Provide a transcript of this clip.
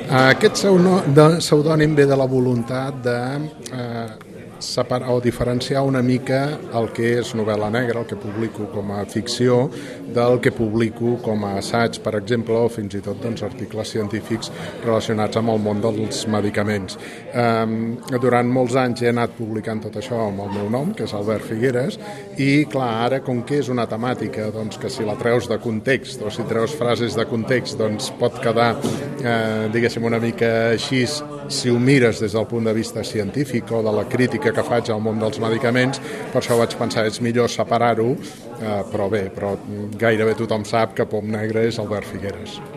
Aquest pseudònim ve de la voluntat de separar o diferenciar una mica el que és novel·la negra, el que publico com a ficció, del que publico com a assaig, per exemple, o fins i tot articles científics relacionats amb el món dels medicaments. Durant molts anys he anat publicant tot això amb el meu nom, que és Albert Figueres, i clar, ara com que és una temàtica que si la treus de context o si treus frases de context pot quedar diguéssim una mica així si ho mires des del punt de vista científic o de la crítica que faig al món dels medicaments. Per això vaig pensar és millor separar-ho, però gairebé tothom sap que Pom Negre és Albert Figueres.